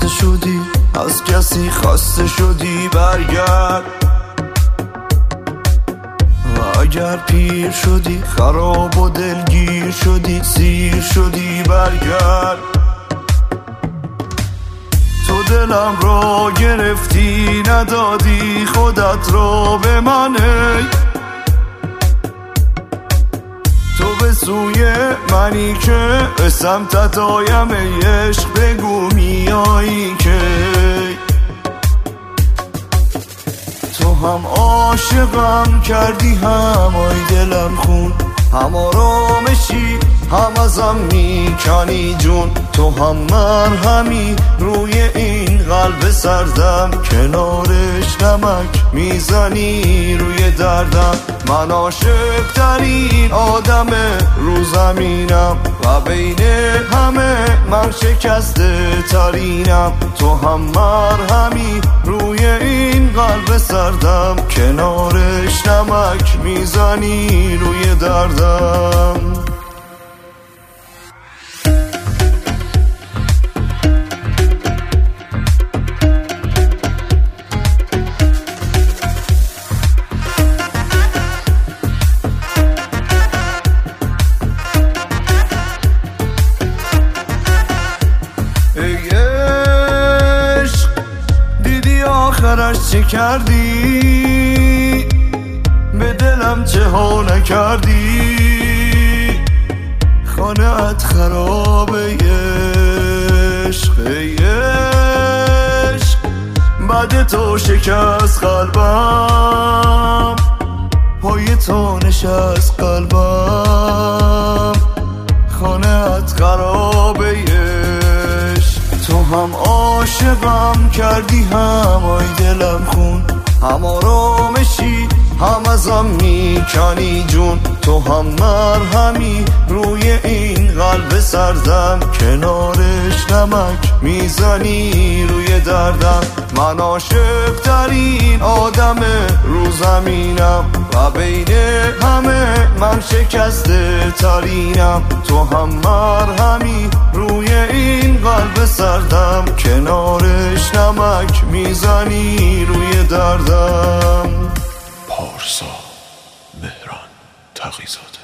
شدی، از کسی خسته شدی برگرد. و اگر پیر شدی خراب و دلگیر شدی، سیر شدی برگرد. تو دلم را گرفتی ندادی خودت را به من، تو به سوی منی که به سمتت آیم ای عشق، بگو میایی که تو هم عاشقم کردی، هم آی دلم خون، هم آرامشی هم ازم میکنی جون. تو هم مرهمی روی این قلب سردم، کنارش نمک میزنی روی دردم. من عاشق ترین آدم رو زمینم و بین همه من شکسته ترینم. تو هم مرهمی روی این قلب سردم، کنارش نمک میزنی روی دردم. آخرش چه کردی؟ به دلم چه ها نکردی؟ خانه‌ات خرابه عشق، عشق بعد تو شکست قلبم، پای تو نشست قلبم. خانه‌ات خرابه عشق، تو هم عاشقم کردی، هم آی دلم خون، هم آرامشی هم ازم میکنی جون. تو هم مرهمی روی این قلب سردم، کنارش نمک میزنی روی دردم. من عاشق ترین آدم رو زمینم و بین همه من شکسته ترینم. تو هم مرهمی روی این قلب سردم، کنارش نمک میزنی روی دردم. پارسا مهران تقی‌زاده.